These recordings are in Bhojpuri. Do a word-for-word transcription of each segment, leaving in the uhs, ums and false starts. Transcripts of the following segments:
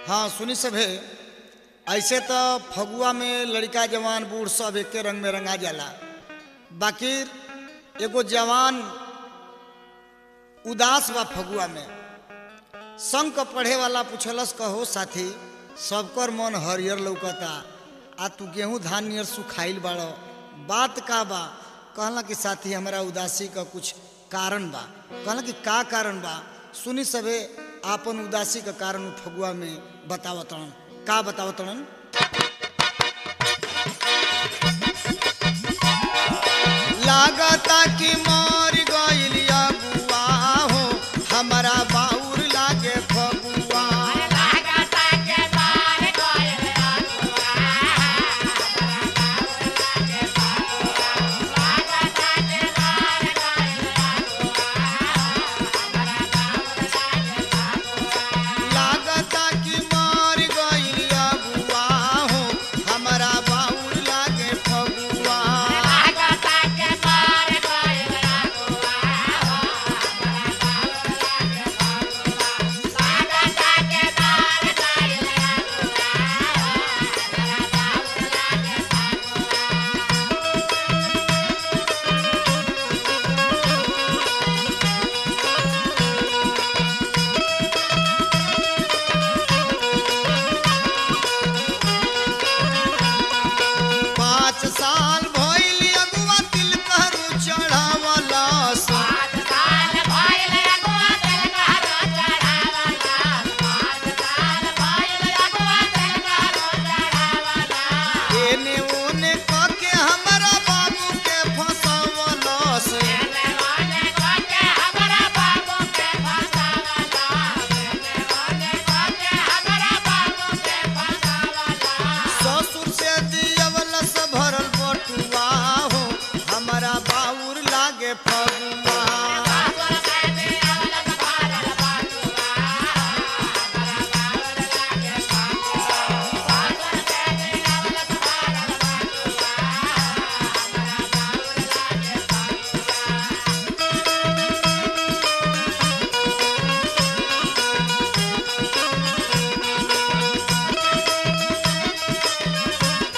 हाँ सुनी सभे ऐसे तो फगुआ में लड़का जवान बूढ़ सब एक रंग में रंगा जाला। बाकी एगो जवान उदास बा फगुआ में। संग क पढ़े वाला पूछलस कहो साथी सबकर मन हरियर लौकता आ तू गेहूं धान नियर सुखाइल बाड़ो बात का बा। कहला कि साथी हमारा उदासी का कुछ कारण बा। कहला कि का कारण बा सुनी सबे आपन उदासी का कारण फगुआ में बतावतन। का बतावतन? लागता कि मर गइल अगुआ हो हमारा बाउर लागे फगुआ।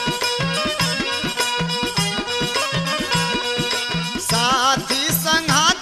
साथी संघा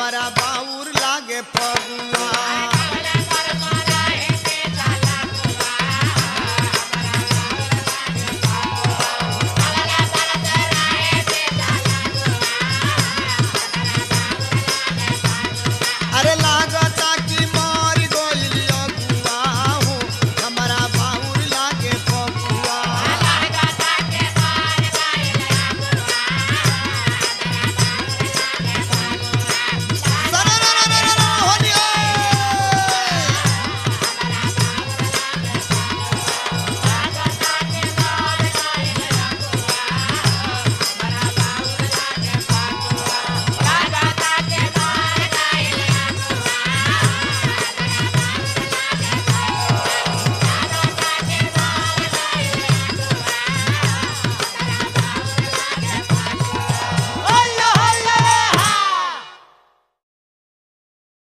हमारा बाउर लागे फगुआ